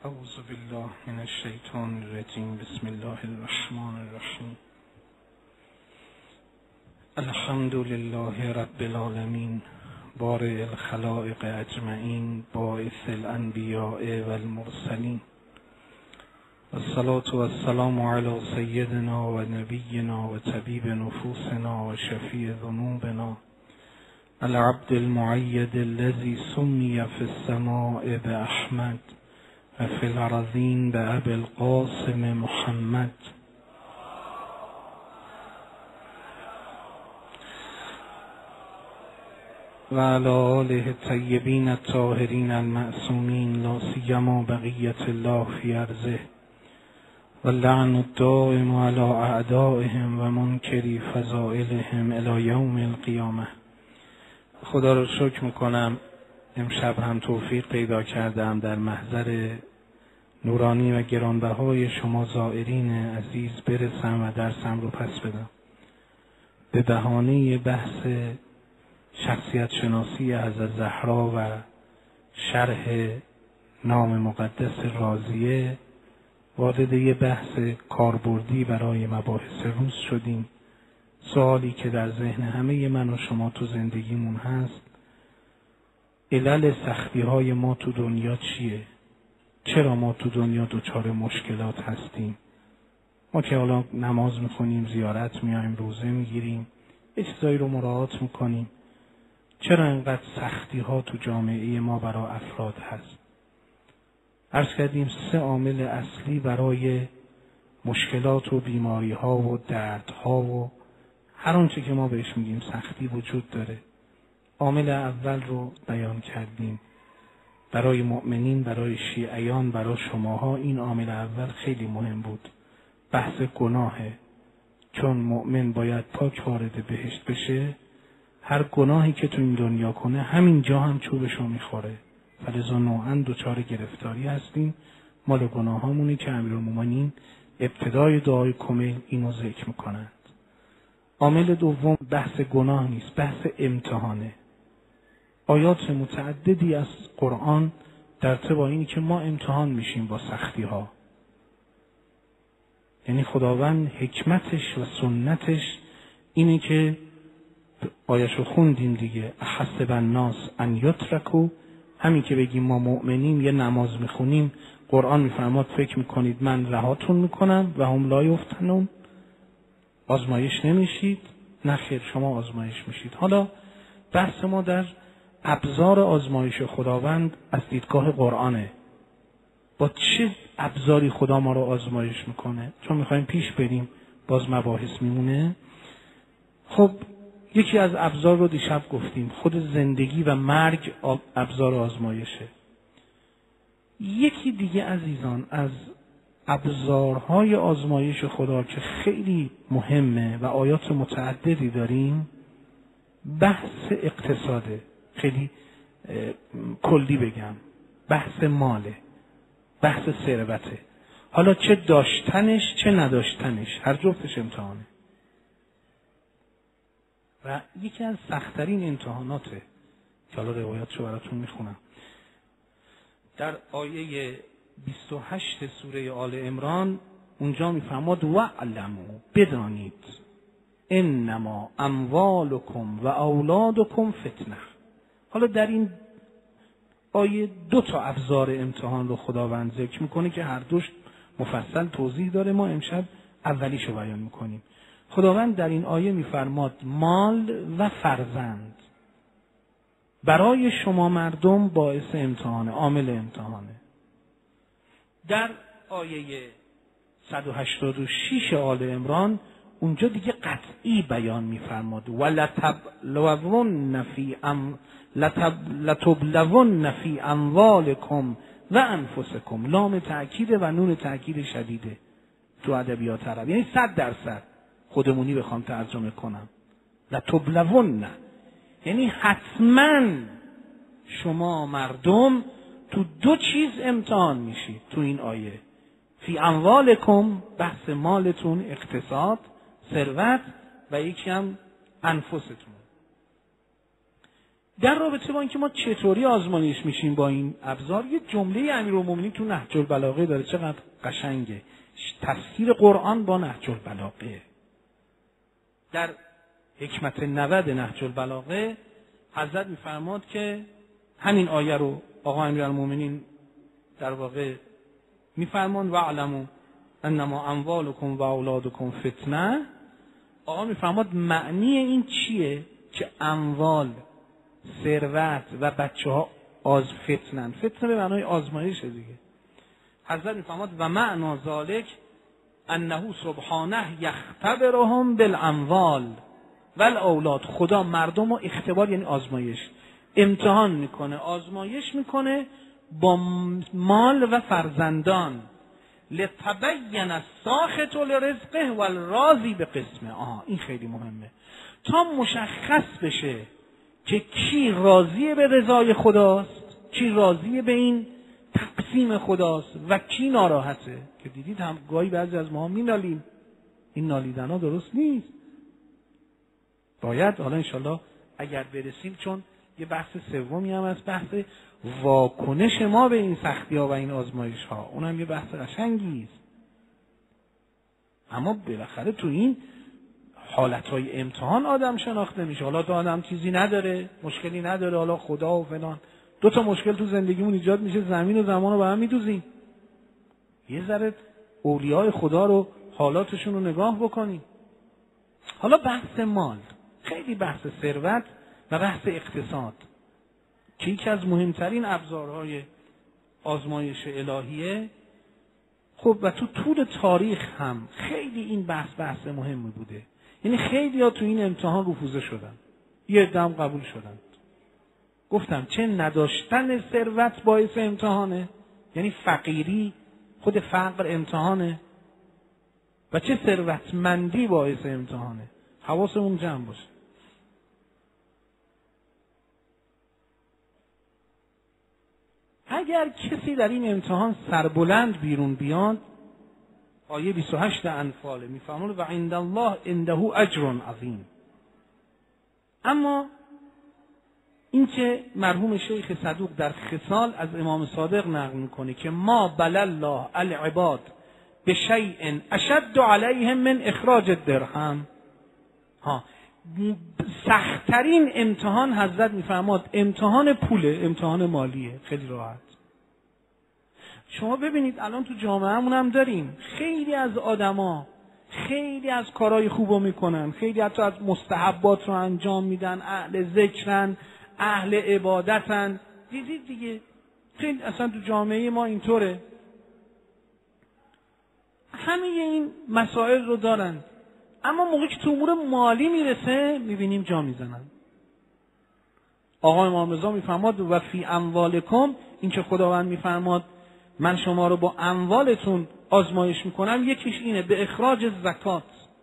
اعوذ بالله من الشیطان الرجیم. بسم الله الرحمن الرحیم. الحمد لله رب العالمین، بارئ الخلائق اجمعین، باعث الانبیاء والمرسلین، والصلاة والسلام علی سیدنا و نبینا و طبیب نفوسنا و شفیع ذنوبنا العبد المؤید الذی سمی فی السماء باحمد و فی الارضین بابی القاسم محمد. و علی آله الطیبین الطاهرین المعصومین، لا سیما بقیة الله فی ارضه، و اللعن الدائم علی اعدائهم و منکری فضائلهم الی یوم القیامه. خدا را شکر میکنم امشب هم توفیق پیدا کردم در محضر نورانی و گرانبهای شما زائرین عزیز برسم و درسم رو پس بدم. به بهانه بحث شخصیت شناسی حضرت زهرا و شرح نام مقدس رازیه وارد یه بحث کاربردی برای مباحث روز شدیم. سوالی که در ذهن همه من و شما تو زندگیمون هست، علل سختی های ما تو دنیا چیه؟ چرا ما تو دنیا دچار مشکلات هستیم؟ ما که حالا نماز میخونیم، زیارت میایم، روزه میگیریم، یه چیزایی رو مراعات میکنیم، چرا اینقدر سختی ها تو جامعه ما برای افراد هست؟ عرض کردیم 3 عامل اصلی برای مشکلات و بیماری ها و درد ها و هر آنچه که ما بهش میگیم سختی وجود داره. عامل اول رو بیان کردیم برای مؤمنین، برای شیعیان، برای شماها. این عامل اول خیلی مهم بود، بحث گناهه. چون مؤمن باید پاک وارد بهشت بشه، هر گناهی که تو این دنیا کنه همینجا هم چوبشو میخوره. فلذا نوعا دچار گرفتاری هستیم. مال گناهامونی که امیرالمومنین ابتدای دعای کمیل اینو ذکر میکنند. عامل دوم بحث گناه نیست، بحث امتحانه. آیات متعددی از قرآن در طب اینی که ما امتحان میشیم با سختی ها. یعنی خداوند حکمتش و سنتش اینه که آیشو خوندیم دیگه، احسب الناس ان یترکوا، همین که بگیم ما مؤمنیم یه نماز میخونیم، قرآن میفرماد فکر میکنید من رهاتون میکنم و هم لا یفتنون، آزمایش نمیشید؟ نه خیر، شما آزمایش میشید. حالا بحث ما در ابزار آزمایش خداوند از دیدگاه قرآنه. با چه ابزاری خدا ما رو آزمایش میکنه؟ چون میخوایم پیش بریم باز مباحث میمونه. خب یکی از ابزار رو دیشب گفتیم، خود زندگی و مرگ ابزار آزمایشه. یکی دیگه عزیزان از ابزارهای آزمایش خدا که خیلی مهمه و آیات متعددی داریم، بحث اقتصاده. خیلی کلی بگم، بحث ماله، بحث ثروته. حالا چه داشتنش چه نداشتنش، هر جفتش امتحانه و یکی از سخت‌ترین امتحاناته که حالا روایاتشو براتون میخونم. در آیه 28 سوره آل عمران اونجا میفرماد وَاعْلَمُوا، بدانید، انما اموالکم و اولادکم فتنه. حالا در این آیه 2 ابزار امتحان رو خداوند ذکر میکنه که هر دوش مفصل توضیح داره. ما امشب اولیشو بیان میکنیم. خداوند در این آیه میفرماد مال و فرزند برای شما مردم باعث امتحانه، عامل امتحانه. در آیه 186 آل عمران اونجا دیگه قطعی بیان میفرماد لتبلون فی اموالکم و انفسکم. لام تأکید و نون تأکید شدیده تو ادبیات عرب، یعنی 100%. خودمونی بخوام ترجمه کنم، لتبلون یعنی حتما شما مردم تو 2 چیز امتحان میشید تو این آیه. فی اموالکم، بحث مالتون، اقتصاد، ثروت، و یکی هم انفستون. در رابطه با اینکه ما چطوری آزمایش میشیم با این ابزار، یه جمله امیرالمومنین تو نهج البلاغه داره، چقدر قشنگه. تفسیر قرآن با نهج البلاغه. در حکمت 90 نهج البلاغه حضرت میفرماد که همین آیه رو آقا امیرالمومنین در واقع میفرمان و اعلموا انما اموالکم و اولادکم فتنه. آقا میفرماد معنی این چیه که اموال، ثروت و بچه ها فتنن. فتنه به معنای آزمایشه دیگه. حضرت میفرماد و معنی ذالک انه سبحانه یختبرهم بالاموال والاولاد. خدا مردم رو اختبار یعنی آزمایش، امتحان میکنه، آزمایش میکنه با مال و فرزندان. لتبین الساخط لرزقه والراضی بقسمه. این خیلی مهمه، تا مشخص بشه که کی راضیه به رضای خداست، کی راضیه به این تقسیم خداست و کی ناراحته. که دیدید هم گاهی بعضی از ما مینالیم، این نالیدن ها درست نیست. باید حالا انشالله اگر برسیم، چون یه بحث سومی هم از بحث واکنش ما به این سختی ها و این آزمایش ها، اونم یه بحث قشنگی است. اما بالاخره تو این حالت های امتحان آدم شناخته میشه. حالا تو آدم چیزی نداره، مشکلی نداره، حالا خدا و فلان، 2 مشکل تو زندگیمون ایجاد میشه، زمین و زمان رو به هم میدوزیم. یه ذره اولیاء خدا رو حالاتشون رو نگاه بکنیم. حالا بحث مال، خیلی بحث ثروت و بحث اقتصاد که یکی از مهمترین ابزارهای آزمایش الهیه. خب و تو طول تاریخ هم خیلی این بحث مهمی بوده. یعنی خیلی ها تو این امتحان رفوزه شدن، یه عده هم قبول شدن. گفتم چه نداشتن ثروت باعث امتحانه، یعنی فقیری خود فقر امتحانه، و چه ثروتمندی باعث امتحانه. حواسمون جمع باشه. اگر کسی در این امتحان سربلند بیرون بیاد، آیه 28 انفال میفرماید و عند الله عنده اجر عظیم. اما این که مرحوم شیخ صدوق در خصال از امام صادق نقل میکنه که ما بل الله العباد بشیء اشد علیهم من اخراج الدرهم. سخت‌ترین امتحان حضرت میفرماد امتحان پوله، امتحان مالیه. خیلی راحت. شما ببینید الان تو جامعهمون هم داریم خیلی از آدما خیلی از کارهای خوبو میکنن، خیلی حتی از مستحبات رو انجام میدن، اهل ذکرن، اهل عبادتن. دیدید دیگه، خیلی اصلا تو جامعه ما اینطوره، همه این مسائل رو دارن. اما موقعی که تو امور مالی میرسه میبینیم جا میزنن. آقا امام رضا میفرماد و فی اموالکم، این که خداوند میفرماد من شما رو با اموالتون آزمایش میکنم، یکیش اینه به اخراج زکات.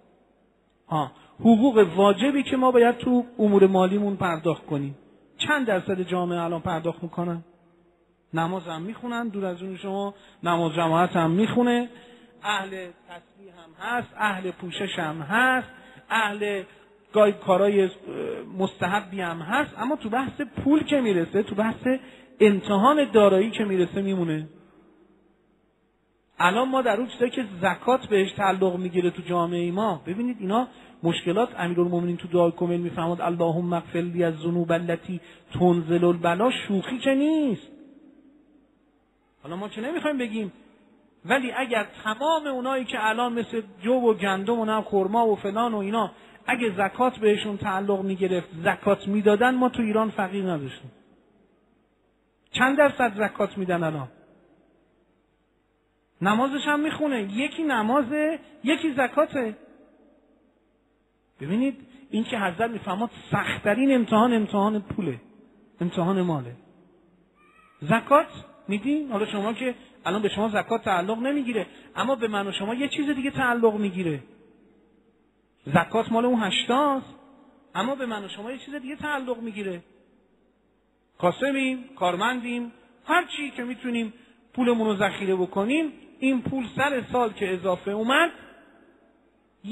حقوق واجبی که ما باید تو امور مالیمون پرداخت کنیم. چند درصد جامعه الان پرداخت میکنن؟ نماز هم میخونن، دور از اون شما نماز جماعت هم میخونه، اهل تسبیح هم هست، اهل پوشش هم هست، اهل گاهی کارهای مستحبی هم هست. اما تو بحث پول که میرسه، تو بحث امتحان دارایی که میرسه میمونه. الان ما در اون چیزایی که زکات بهش تعلق میگیره تو جامعه ما، ببینید اینا مشکلات. امیرالمومنین تو دعای کمیل میفرماد اللهم اغفر لی الذنوب التي تنزل البلا. شوخی که نیست. حالا ما که نمیخوایم بگیم، ولی اگر تمام اونایی که الان مثل جو و گندم و نه خرما و فلان و اینا اگه زکات بهشون تعلق میگرفت، زکات میدادن، ما تو ایران فقیر نداشتیم. چند درصد زکات میدن الان؟ نمازش هم میخونه، یکی نمازه یکی زکاته. ببینید این که حضرت میفرماد سخت‌ترین امتحان امتحان پوله، امتحان ماله. زکات میدین، حالا شما که الان به شما زکات تعلق نمیگیره، اما به من و شما یه چیز دیگه تعلق میگیره. زکات مال اون 80 است، اما به من و شما یه چیز دیگه تعلق میگیره. کاسبیم، کارمندیم، هر چی که میتونیم پولمون رو ذخیره بکنیم، این پول سر سال که اضافه اومد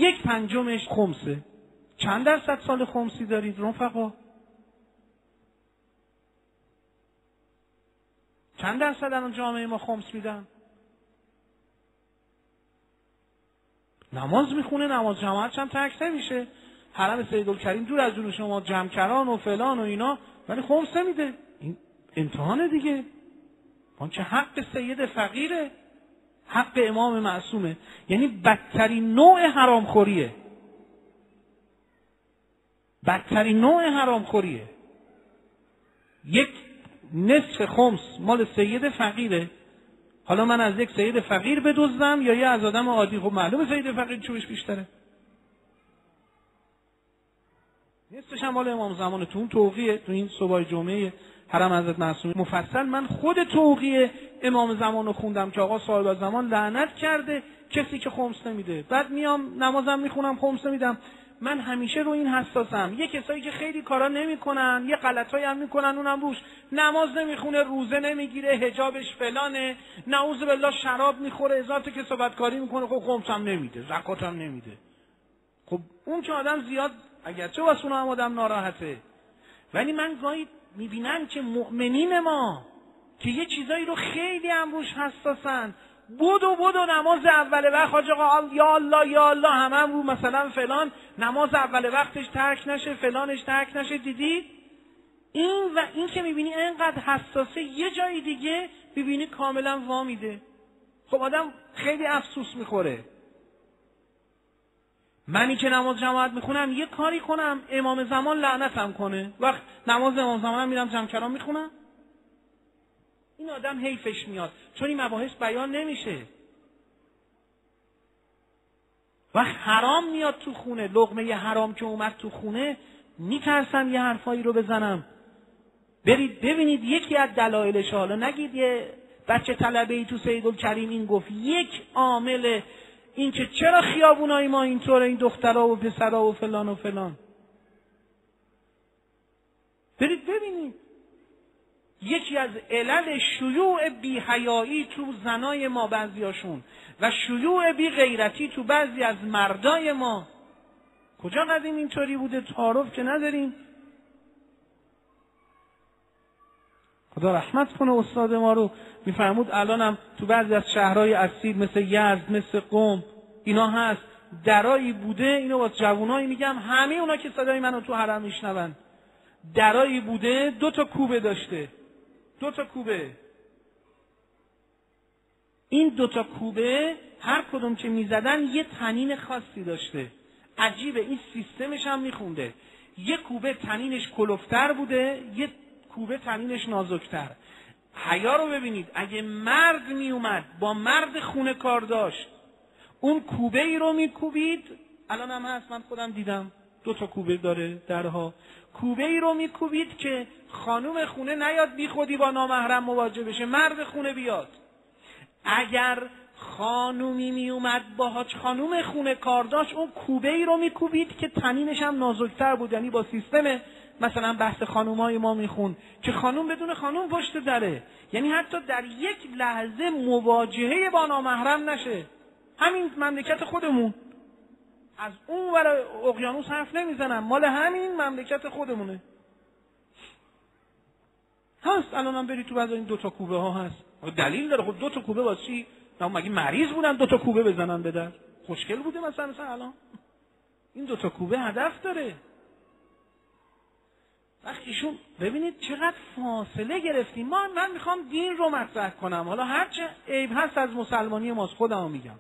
1/5 خمسه. چند درصد سال خمسی دارید رفقا؟ چند درصد الان جامعه ما خمس میدن؟ نماز میخونه، نماز جماعتش هم ترک نمیشه، حرم سیدالکریم دور از جون شما، جمکران و فلان و اینا، ولی خمس نمیده. این امتحانه دیگه. اون چه حق سید فقیره، حق امام معصومه. یعنی بدترین نوع حرامخوریه، بدترین نوع حرامخوریه. یک نصف خمس مال سید فقیره. حالا من از یک سید فقیر بدزدم یا یه از آدم عادی؟ خب معلومه سید فقیر چوبش بیشتره. نصفش هم مال امام زمان. تو اون توقیه، تو این صبح جمعه حرم حضرت معصومه مفصل من خود توقیه امام زمان رو خوندم که آقا صاحب زمان لعنت کرده کسی که خمس نمیده. بعد میام نمازم میخونم خمس نمیدم. من همیشه رو این حساسم. یه کسایی که خیلی کارا نمیکنن، یه غلطایی هم میکنن، اونم روش نماز نمیخونه، روزه نمیگیره، حجابش فلانه، نعوذ بالله شراب میخوره، هزار تا کسابت کاری میکنه، خب خمس هم نمیده، زکات هم نمیده. خب اون که آدم زیاد اگرچه واسه اون هم آدم ناراحته، ولی من گاهی میبینم که مؤمنین ما که یه چیزایی رو خیلی هم روش حساسن، بدو نماز اول وقت، حاج آقا یا الله یا الله، هم رو مثلا فلان نماز اول وقتش ترک نشه، فلانش ترک نشه. دیدی این و این که میبینی اینقدر حساسه، یه جای دیگه میبینی کاملا وامیده. خب آدم خیلی افسوس میخوره. منی که نماز جماعت میخونم یه کاری کنم امام زمان لعنتم کنه، وقت نماز امام زمان میرم جمکران میخونم، این آدم حیفش میاد، چون این مباحث بیان نمیشه. وقت حرام میاد تو خونه، لقمه حرام که اومد تو خونه، میترسم یه حرفایی رو بزنم. برید ببینید یکی از دلایلش، حالا نگید یه بچه طلبه‌ای تو سیدالکریم این گفت، یک عامل این که چرا خیابونای ما اینطوره، این دخترها و پسرها و فلان و فلان. برید ببینید یکی از علل شیوع بی‌حیایی تو زنای ما بعضیاشون و شیوع بی غیرتی تو بعضی از مردای ما، کجا قدیم اینطوری بوده؟ تعارف که نداریم. خدا رحمت کنه استاد ما رو. میفرمود الانم تو بعضی از شهرهای اصیل مثل یزد، مثل قم، اینا هست، درایی بوده، اینو با جوانایی میگم، همه اونا که صدای منو تو حرم میشنون، درایی بوده 2 تا کوبه داشته، 2 تا کوبه. این 2 تا کوبه هر کدوم که میزدن یه طنین خاصی داشته. عجیبه، این سیستمش هم میخونده. یه کوبه طنینش کلفتر بوده، یه کوبه طنینش نازکتر. حیا رو ببینید، اگه مرد میومد با مرد خونه کار داشت، اون کوبه ای رو میکوبید، الان هم هست، من خودم دیدم 2 تا کوبه داره درها، کوبه ای رو میکوبید که خانوم خونه نیاد بی خودی با نامحرم مواجه بشه، مرد خونه بیاد. اگر خانومی میومد باهاش خانوم خونه کار داشت، اون کوبه ای رو میکوبید که طنینش هم نازکتر بود، یعنی با سیستم مثلا بحث خانومای ما میخون که خانوم بدون خانوم پشت دره، یعنی حتی در یک لحظه مواجهه با نامحرم نشه. همین مملکت خودمون، از اون ور اقیانوس حرف نمیزنم، مال همین مملکت خودمونه هست. الان هم برید تو بعض این 2 تا کوبه ها هست، دلیل داره. خب 2 تا کوبه واسه چی؟ مگه مریض بودن 2 تا کوبه بزنن به در؟ خوشگل بوده مثلا الان این 2 تا کوبه هدف داره. وقتیشون ببینید چقدر فاصله گرفتیم. من میخوام دین رو مطرح کنم، حالا هرچه عیب هست از مسلمانی ماست، خودمو میگم،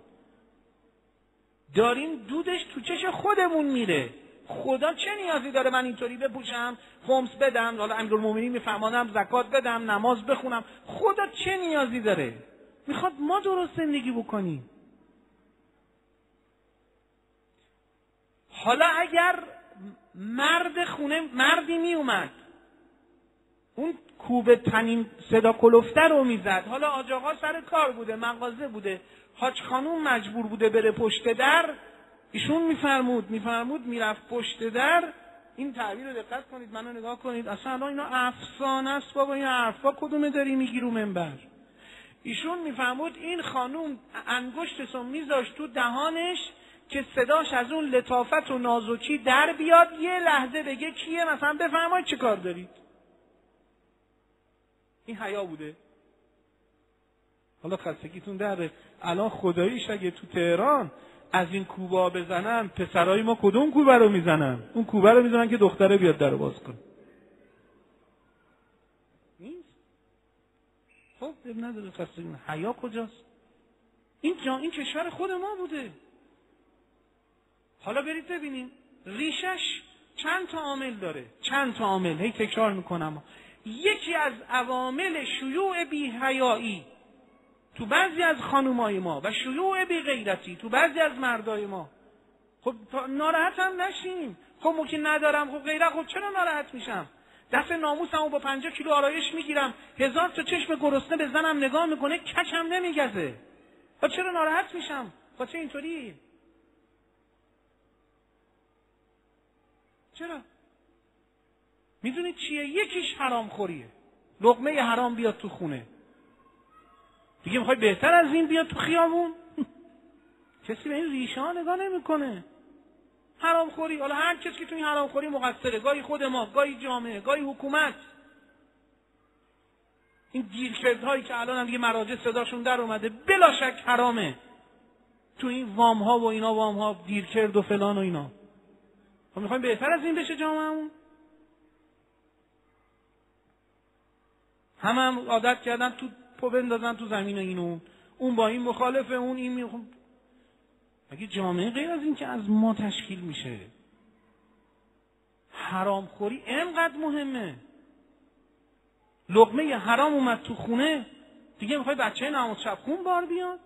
داریم دودش تو چش خودمون میره. خدا چه نیازی داره من اینطوری بپوشم، خمس بدم، حالا امیرالمومنین میفهمانم زکات بدم، نماز بخونم، خدا چه نیازی داره؟ میخواد ما درست زندگی بکنیم. حالا اگر مردی می اومد اون کوبه طنین صدا کلفته رو میزد، حالا حاج آقا سر کار بوده، مغازه بوده، حاج خانوم مجبور بوده بره پشت در، ایشون میفرمود میرفت پشت در. این تعبیر رو دقت کنید، منو نگاه کنید، اصلا اینا افسانه است بابا، این حرفا کدومه داری میگی رو منبر؟ ایشون میفرمود این خانوم انگشتشو میذاشت تو دهانش که صداش از اون لطافت و نازکی در بیاد، یه لحظه بگه کیه، مثلا بفرمایید چه کار دارید. این حیا بوده. حالا خستگیتون دره. الان خداییش اگه تو تهران از این کوبا بزنن، پسرای ما کدوم کوبه رو میزنن؟ اون کوبه رو میزنن که دختره بیاد در باز کنه. نیست. خب نداره خستگی. حیا کجاست؟ این کشور خود ما بوده. حالا برید ببینیم ریشش چند تا عامل داره، چند تا عامل، هی تکرار میکنم. یکی از عوامل شیوع بی‌حیایی تو بعضی از خانومای ما و شیوع بی‌غیرتی تو بعضی از مردای ما. خب ناراحت هم نشیم. خب ما که ندارم خب غیره، خب چرا ناراحت میشم؟ دست ناموسمو با 50 کیلو آرایش میگیرم، 1000 تا چشم گرسنه به زنم نگاه میکنه، کچم نمیگزه. خب چرا ناراحت میشم؟ خب چه اینطوری؟ چرا؟ میدونید چیه؟ یکیش حرام خوریه. لقمه حرام بیاد تو خونه. دیگه میخوای بهتر از این بیاد تو خیابون؟ کسی به این ریشه ها نگاه نمیکنه. حرام خوری. حالا هر کسی که تو این حرام خوری مقصره، گاهی خود ما، گاهی جامعه، گاهی حکومت. این گیرکردهایی که الان هم دیگه مراجع صداشون در اومده بلا شک حرامه. تو این وام ها و اینا، وام ها گیرکرد و فلان و اینا. ما میخوایم بهتر از این بشه جامعهمون. هم عادت کردن تو پا بندازن تو زمین اینو، اون با این مخالفه، اون این میخوام. مگه جامعه غیر از این که از ما تشکیل میشه؟ حرام خوری اینقدر مهمه. لقمه حرام اومد تو خونه، دیگه میخوای بچه نماز شب خون بار بیاد؟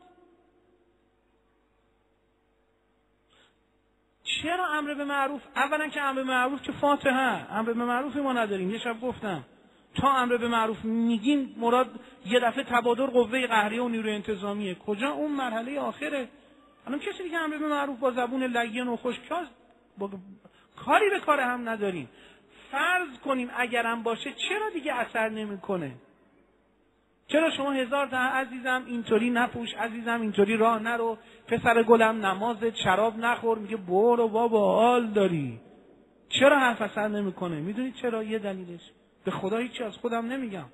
چرا امر به معروف؟ اولا که امر به معروف که فاتحه، امر به معروف ما نداریم. یه شب گفتم تا امر به معروف میگیم مراد یه دفعه تبادر قوه قهریه و نیروی انتظامیه. کجا اون مرحله آخره؟ الان کسی که امر به معروف با زبون لگن و خشکاست، کاری به کار هم نداریم. فرض کنیم اگرم باشه چرا دیگه اثر نمیکنه؟ چرا شما 1000 تا عزیزم اینطوری نپوش، عزیزم اینطوری راه نرو، پسر گلم نمازت، شراب نخور، میگه برو بابا حال داری. چرا حرف اثر نمیکنه؟ میدونید چرا؟ یه دلیلش به خدا هیچی از خودم نمیگم.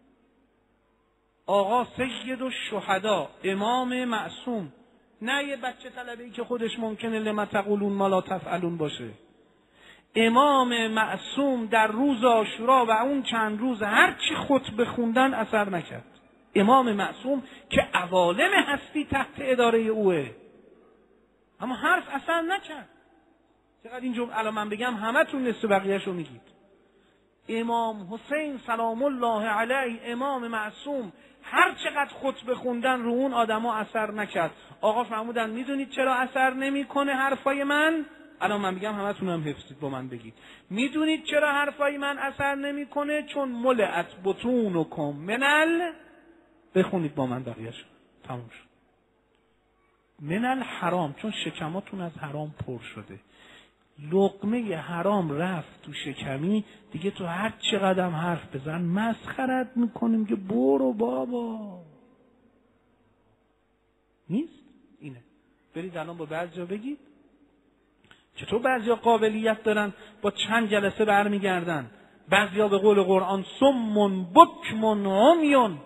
آقا سید الشهدا، امام معصوم، نه یه بچه طلبه‌ای که خودش ممکنه لما تقولون ما لا تفعلون باشه. امام معصوم در روز عاشورا و اون چند روز هر چی خطبه خوندن اثر نکرد. امام معصوم که عوالم هستی تحت اداره اوه، اما حرف اثر نکرد. چقدر این جمله الان من بگم همتون نصف بقیه‌شو میگید. امام حسین سلام الله علیه، امام معصوم، هر چقدر خطبه خوندن رو اون آدما اثر نکرد. آقا فرمودن میدونید چرا اثر نمیکنه حرفای من؟ الان من بگم همتون هم حفظید با من بگید. میدونید چرا حرفای من اثر نمیکنه؟ چون ملئت بطونکم منل، بخونید با من بقیه‌شو، تموم شد. منل حرام، چون شکماتون از حرام پر شده. لقمه حرام رفت تو شکمی، دیگه تو هر چقدر حرف بزن مسخرت میکنیم که برو بابا. نیست اینه. برید الان با بعضیا بگید چطور بعضیا قابلیت دارن با چند جلسه برمیگردن. بعضیا به قول قرآن صم بکم عمیون.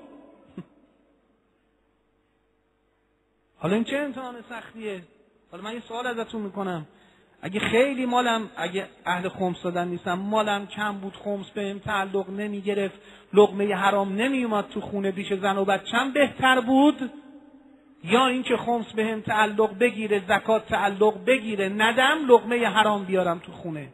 حالا این چه امتحان سختیه؟ حالا من یه سوال ازتون میکنم، اگه خیلی مالم، اگه اهل خمس دادن نیستم، مالم کم بود، خمس بهم تعلق نمیگرفت، لقمه حرام نمیومد تو خونه پیش زن و بچه‌م، بهتر بود یا اینکه خمس بهم تعلق بگیره، زکات تعلق بگیره، ندم لقمه حرام بیارم تو خونه؟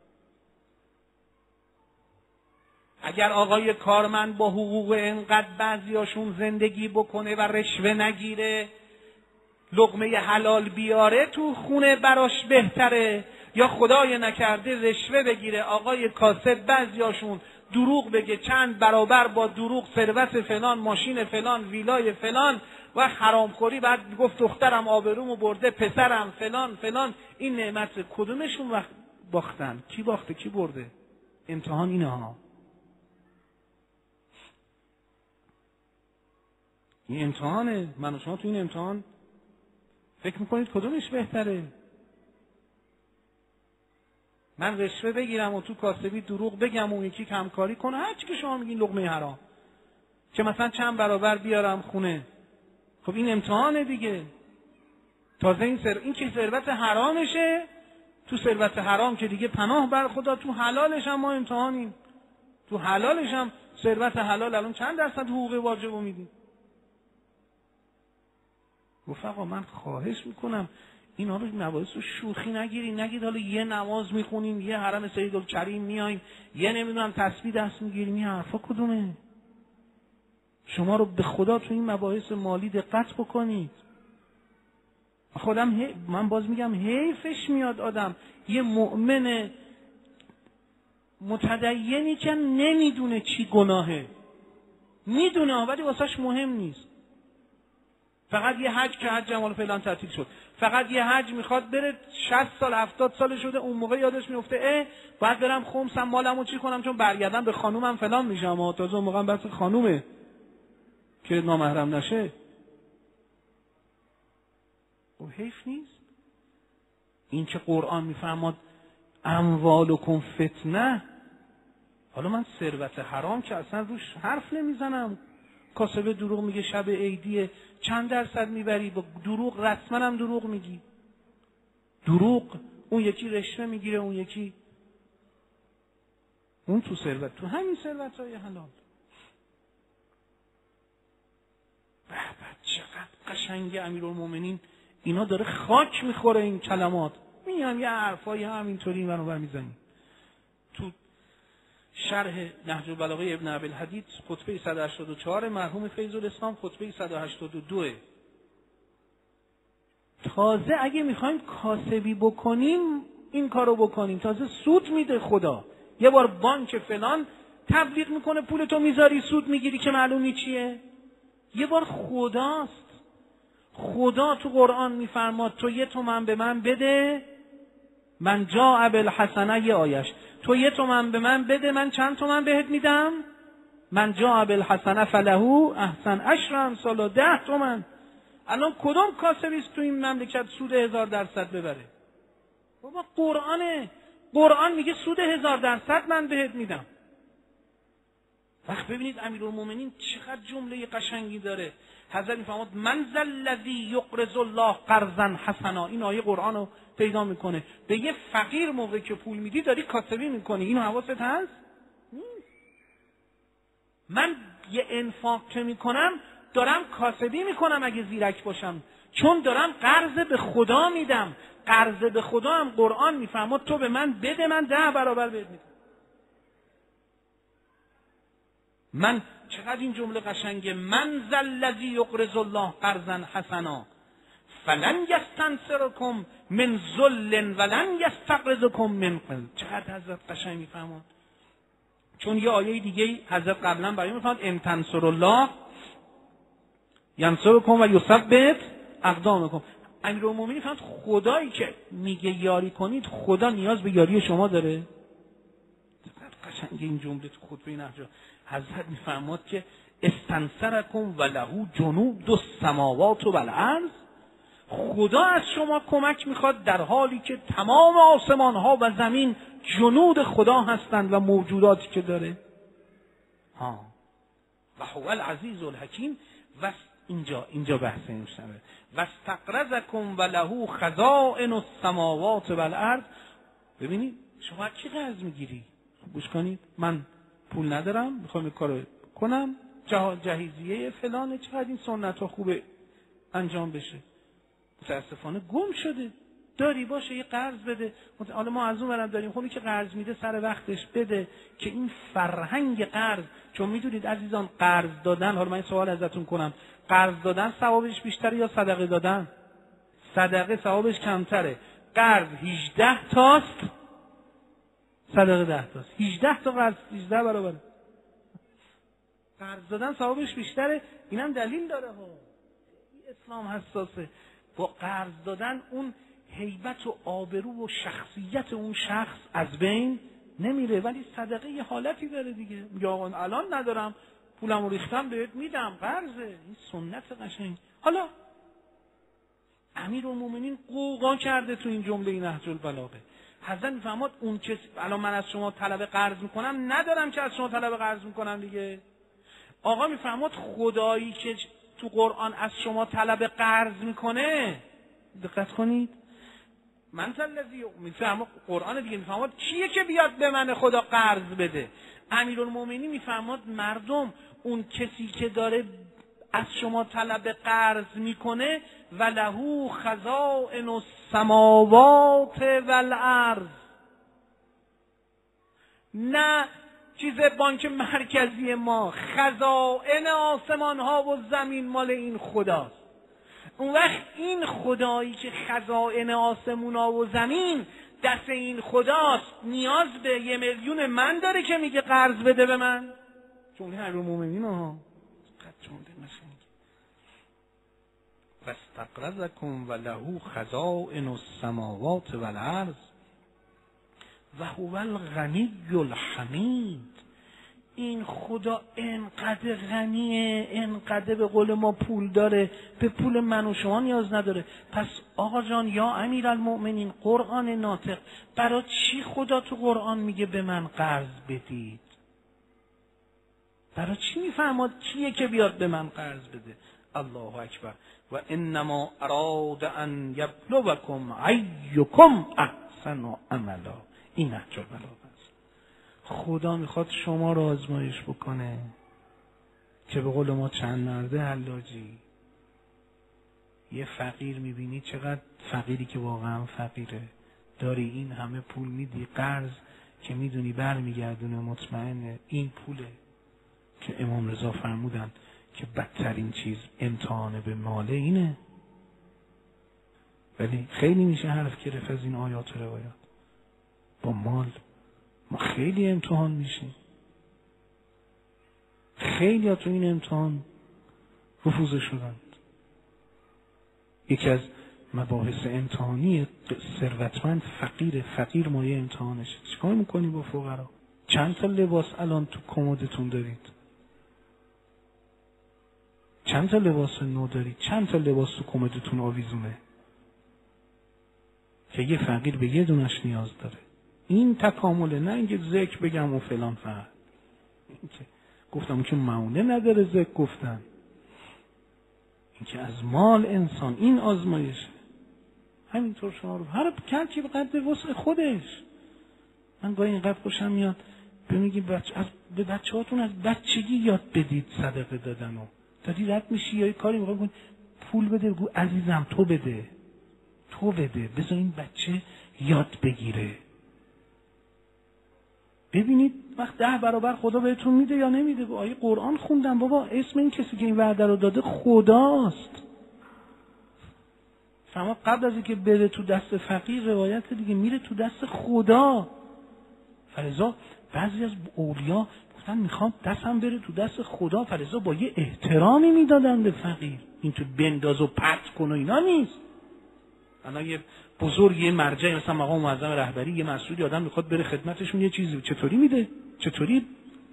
اگر آقای کارمند با حقوق انقدر بعضیاشون زندگی بکنه و رشوه نگیره، لقمه حلال بیاره تو خونه براش بهتره، یا خدای نکرده رشوه بگیره، آقای کاسب بعضیاشون دروغ بگه، چند برابر با دروغ ثروت فلان، ماشین فلان، ویلای فلان، و حرامخوری بعد گفت دخترم آبرومو برده، پسرم فلان فلان. این نعمت کدومشون وقت باختن؟ کی باخته کی برده؟ امتحان اینه ها. این امتحانه. من و شما تو این امتحان فکر میکنید کدومش بهتره؟ من رشوه بگیرم و تو کاسبی دروغ بگم و یکی کمکاری کنه، هر چی که شما میگین لقمه حرام، که مثلا چند برابر بیارم خونه، خب این امتحانه دیگه. تازه این که ثروت حرامشه، تو ثروت حرام که دیگه پناه بر خدا، تو حلالش هم ما امتحانیم. تو حلالش هم ثروت حلال الان چند درصد حقوق واجب رو میدیم؟ گفت آقا من خواهش میکنم اینا رو مباحث رو شوخی نگید حالا یه نماز میخونیم، یه حرم سیدالکریم میایم، یه نمیدونم تسبیح دست میگیریم، این حرفا کدومه؟ شما رو به خدا تو این مباحث مالی دقت بکنید. من باز میگم حیفش میاد آدم یه مؤمن متدینی که نمیدونه چی گناهه، میدونه ولی واسش مهم نیست. فقط یه حج که حج جمال فلان تعطیل شد، فقط یه حج میخواد بره 60 سال 70 سال شده، اون موقع یادش میفته باید برم خمسم مالمو چی کنم چون برگردم به خانومم فلان میشم. تازه اون موقع بس خانومه که نامحرم نشه. و حیف نیست؟ این که قرآن میفرماد اموالکم فتنه، حالا من ثروت حرام که اصلا روش حرف نمیزنم. کاسبه دروغ میگه شب عیدیه، چند درصد میبری؟ با دروغ رسما هم دروغ میگی. دروغ، اون یکی رشوه میگیره، اون یکی اون تو ثروت، تو همین ثروت‌های حلال. به چقدر قشنگه امیرالمومنین، اینا داره خاک میخوره این کلمات. میگم یه حرفایی همینطوری منو برمیزنی. تو شرح نهج البلاغه ابن ابی‌الحدید خطبه 184 مرحوم فیض الاسلام خطبه 182. تازه اگه میخوایم کاسبی بکنیم این کارو بکنیم، تازه سود میده خدا. یه بار بانک فلان تبلیغ میکنه پولتو میذاری سود میگیری که معلومی چیه. یه بار خداست، خدا تو قرآن میفرماد تو 1 تومن به من بده، من جاء بالحسنه، یه آیش تو 1 تومن به من بده من چند تومن بهت میدم؟ من جاء بالحسنه فله احسن 10 امثالها، 10 تومن. الان کدوم کاسبیست تو این مملکت سود 1000% ببره؟ بابا قرآنه، قرآن میگه سود 1000% من بهت میدم. وقت ببینید امیرالمومنین چقدر جمله قشنگی داره. حضرت میفرماد من ذا الذی یقرض الله قرضا حسنا. این آیه قرآن رو پیدا میکنه. به یه فقیر موقعی که پول میدی داری کاسبی میکنی. اینو حواست هست؟ من یه انفاق که میکنم دارم کاسبی میکنم اگه زیرک باشم، چون دارم قرض به خدا میدم. قرض به خدا هم قرآن میفرماد تو به من بده من 10 برابر بهت میدم. من چقدر این جمله قشنگه، من ذا الذی یقرض الله قرضا حسنا فلن یستنصرکم من ذل ولن یستقرضکم من قل. چقدر حضرت قشنگ میفرماد. چون یه آیه دیگه حضرت قبلا برای میفرماد ان تنصروا الله ینصرکم و یثبت اقدامکم. امیرالمومنین فرمود خدایی که میگه یاری کنید، خدا نیاز به یاری شما داره. چقدر قشنگه این جمله تو خطبه نهج. حضرت میفرماد که استنصرکم و له جنود السماوات و الارض. خدا از شما کمک میخواد در حالی که تمام آسمان ها و زمین جنود خدا هستند و موجوداتی که داره. و هو العزیز الحکیم. و اینجا بحث این میشه. و استقرضکم و له خزائن السماوات و الارض. ببینید شما کی قرض میگیری؟ گوش کنید، من پول ندارم میخوام این کارو کنم، جهیزیه فلانه، چقدر این سنت ها خوبه انجام بشه. متاسفانه گم شده. داری باشه یه قرض بده. حالا ما از اون ورم داریم، خب که قرض میده سر وقتش بده، که این فرهنگ قرض، چون میدونید عزیزان قرض دادن، حالا من سوال ازتون کنم، قرض دادن ثوابش بیشتره یا صدقه دادن؟ صدقه ثوابش کمتره. قرض 18 تاست، صدقه 10 تاست. 18 تا قرض 18 برابر. قرض دادن ثوابش بیشتره. اینم دلیل داره ها. اسلام حساسه. با قرض دادن اون هیبت و آبرو و شخصیت اون شخص از بین نمیره، ولی صدقه یه حالتی داره دیگه. میگه آقا الان ندارم پولمو ریختم بهت میدم، قرضه. این سنت قشنگ. حالا امیرالمومنین قوقا کرده تو این جمله نهج البلاغه. حضرت میفرماد اون که الان من از شما طلب قرض میکنم ندارم که از شما طلب قرض میکنم دیگه. آقا میفرماد خدایی که تو قرآن از شما طلب قرض میکنه، دقت کنید، من الذی میفهمه قرآن دیگه میفهمه کیه که بیاد به من خدا قرض بده. امیرالمومنین میفهمد مردم اون کسی که داره از شما طلب قرض میکنه و له خزائن السماوات والارض، نه چیز بانک مرکزی ما، خزائن آسمان ها و زمین مال این خداست. اون وقت این خدایی که خزائن آسمون ها و زمین دست این خداست، نیاز به 1,000,000 من داره که میگه قرض بده به من؟ جمله امیرالمومنین ها واستقرضکم و له خزائن السماوات والارض و هو الغنی الحمید. این خدا انقدر غنیه، انقدر به قول ما پول داره، به پول من و شما نیاز نداره. پس آقا جان یا امیرالمؤمنین، قرآن ناطق برای چی خدا تو قرآن میگه به من قرض بدید؟ برای چی میفهماد کیه که بیاد به من قرض بده؟ الله اکبر. و انما اراد ان یبلوکم ایکم احسن عملا. این نهج البلاغه است. خدا میخواد شما رو آزمایش بکنه که به قول ما چند مرده حلاجی. یه فقیر میبینی، چقدر فقیری که واقعا فقیره، داری این همه پول میدی قرض که میدونی برمیگردونه، مطمئنه این پوله که امام رضا فرمودن که بدترین چیز امتحان به ماله اینه. ولی خیلی میشه حرف گرفت از این آیات و روایات. با مال ما خیلی امتحان میشیم، خیلی ها تو این امتحان رفوزه شدند. یکی از مباحث امتحانی ثروتمند فقیر مایه امتحانشه. چیکار میکنی با فقرا؟ چند تا لباس الان تو کمدتون دارید؟ چند تا لباس نو دارید؟ چند تا لباس تو کمدتون آویزونه که یه فقیر به یه دونش نیاز داره؟ این تکامله، نه اینکه ذکر بگم و فلان. فقط اینکه گفتم که معونه نداره ذکر گفتن، اینکه از مال انسان این آزمایشه. همینطور شما رو هر کسی به قدر وسع خودش. من گاهی اینقدر خوشم میاد بمیگیم به بچه هاتون از بچگی یاد بدید صدقه دادنو. داری رد میشی یا یه کاری میخوای کنی، پول بده، بگو عزیزم تو بده، بذار این بچه یاد بگیره. ببینید وقت 10 برابر خدا بهتون میده یا نمیده. آیه قرآن خوندم بابا، اسم این کسی که این وعده رو داده خداست. شما قبل از اینکه بره تو دست فقیر، روایت دیگه میره تو دست خدا. فلذا بعضی از اولیا گفتن میخوام دستم بره تو دست خدا، فلذا با یه احترامی میدادن به فقیر. این تو بنداز و پرت کن و اینا نیست. الان یه بزرگ، یه مرجع مثلا مقام معظم رهبری، یه مسئولی آدم میخواد بره خدمتشون یه چیزی، چطوری میده؟ چطوری؟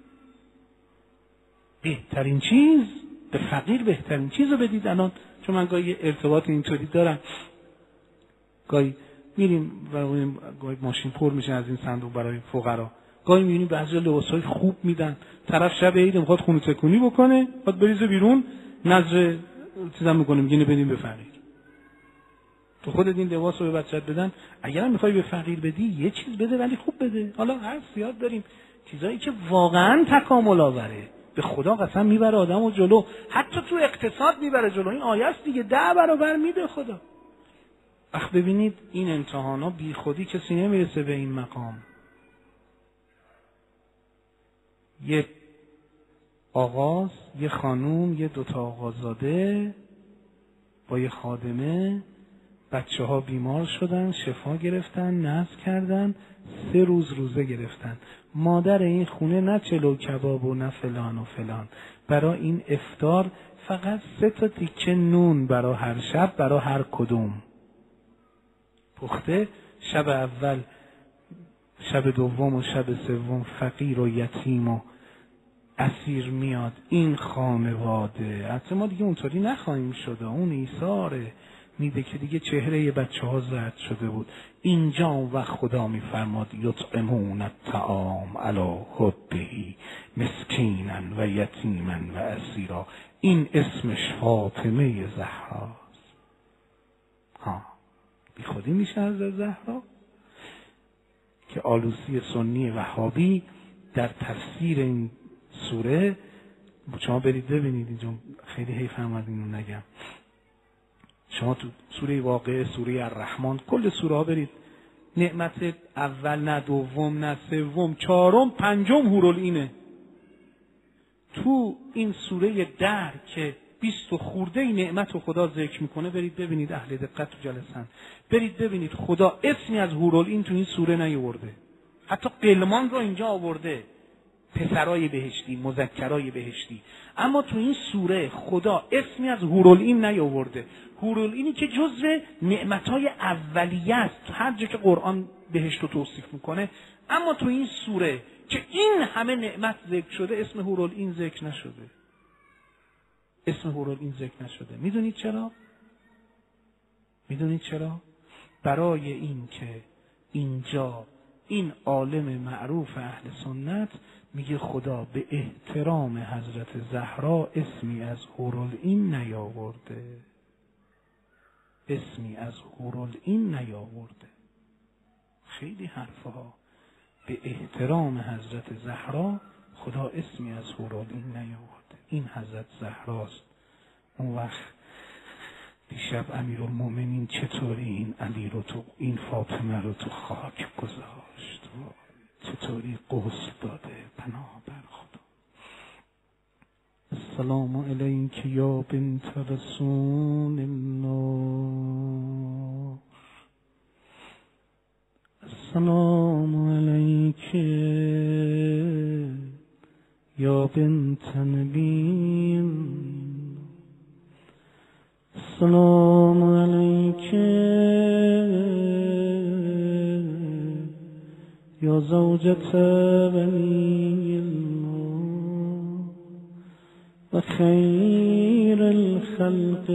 بهترین چیز به فقیر بهترین چیز رو بدید. الان چون من گاهی ارتباط اینطوری دارم، گاهی میریم و گاهی ماشین پر میشه از این صندوق برای فقرا، گاهی میبینیم بعضی لباسای خوب میدن، طرف شب عید میخواد خونه تکونی بکنه، بعد بریزه بیرون، نظر چیزا میکنه، میگه بدیم به فقیر. تو خودت این لباس رو به بچت بدن، اگرم میخوای به فقیر بدی یه چیز بده ولی خوب بده. حالا هر زیاد داریم چیزایی که واقعا تکامل آوره، به خدا قسم میبره آدمو جلو، حتی تو اقتصاد میبره جلو. این آیه است دیگه، 10 برابر میده خدا. ببینید این امتحانا بی خودی کسی نمیرسه به این مقام. یه آقاز، یه خانوم، یه 2 تا آقازاده با یه خادمه، بچه ها بیمار شدن، شفا گرفتن، نذر کردن، 3 روز روزه گرفتن. مادر این خونه نه چلو کباب و نه فلان و فلان، برای این افطار فقط 3 تا تیکه نون برای هر شب، برای هر کدوم پخته. شب اول، شب دوم و شب سوم فقیر و یتیم و اسیر میاد. این خانواده حتی ما دیگه اونطوری نخواهیم شده، اون ایثاره میده که دیگه چهره بچه ها زرد شده بود. اینجا و خدا میفرماد یطعمون الطعام علی حبه مسکینا و یتیما و اسیرا. این اسمش فاطمه زهراست. بی خودی میشه از زهرا که آلوسی سنی وهابی در تفسیر این سوره، شما برید ببینید، اینجا خیلی حیف هم از اینو نگم، شما تو سوره واقعه، سوره الرحمن، کل سوره ها برید، نعمت اول نه دوم نه سوم چهارم پنجم حورالعینه. تو این سوره در که 20 خورده نعمت خدا ذکر میکنه، برید ببینید، اهل دقت تو جلسن، برید ببینید خدا اسمی از حورالعین تو این سوره نیاورده. حتی قلمان رو اینجا آورده، پسرای بهشتی، مذکرای بهشتی، اما تو این سوره خدا اسمی از حورالعین نیاورده. حورالعینی که جزء نعمتهای اولیه است هر جا که قرآن بهشت رو توصیف میکنه، اما تو این سوره که این همه نعمت ذکر شده اسم حورالعین ذکر نشده. اسم حورالعین ذکر نشده. میدونید چرا؟ میدونید چرا؟ برای این که اینجا این عالم معروف اهل سنت میگه خدا به احترام حضرت زهرا اسمی از حورالعین نیاورده. اسمی از حورالعین نیاورده. خیلی حرفها. به احترام حضرت زهرا خدا اسمی از حورالعین نیاورده. این حضرت زهراست. اون وقت دیشب امیرالمومنین چطوری این علی رو تو، این فاطمه رو تو خاک گذاشت، چطوری غسل داده، پناه بر خدا. السلام علیک یا بنت رسول الله، السلام علیک یا بنت نبی، السلام علیک یا زوجة ولی الله و خیر الخلق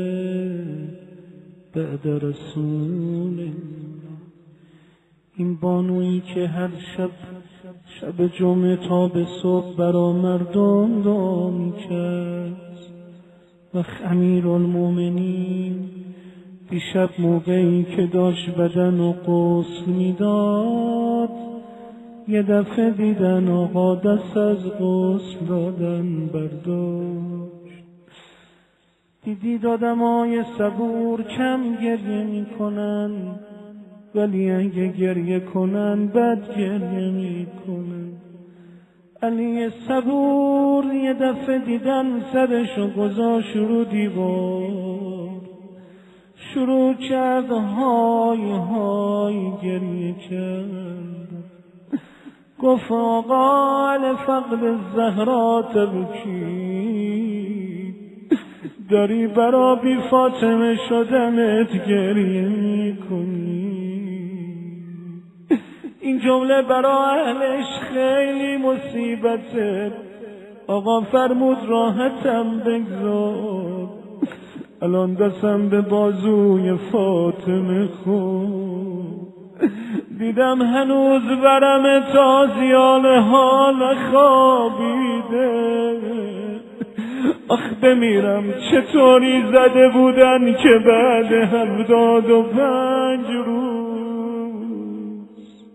بعد رسول الله. این بانویی که هر شب جمعه تا به صبح برا مردم دعا میکرد، و امیرالمومنین دیشب موقعی که داشت بدن و غسل میداد، یه دفعه دیدن آقا دست از غسل دادن برداشت. دیدید آدمای صبور کم گریه میکنن، ولی اگه گریه کنن بد گریه میکنن. علی صبور یه دفعه دیدن سرشو گذاشت رو دیوار، شروع کرد های های گریه کرد. گفت آقا الفقد الزهرا تبکی، داری برا بی فاطمه شدنت گریه میکنی. این جمله برا اهلش خیلی مصیبته. آقا فرمود راحتم بگذار، الان دستم به بازوی فاطمه خود، دیدم هنوز ورم تازیان حال خوابیده. آخ بمیرم چطوری زده بودن که بعد 75 روز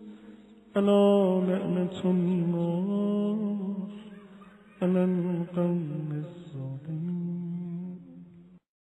الا نعمت الله علی القوم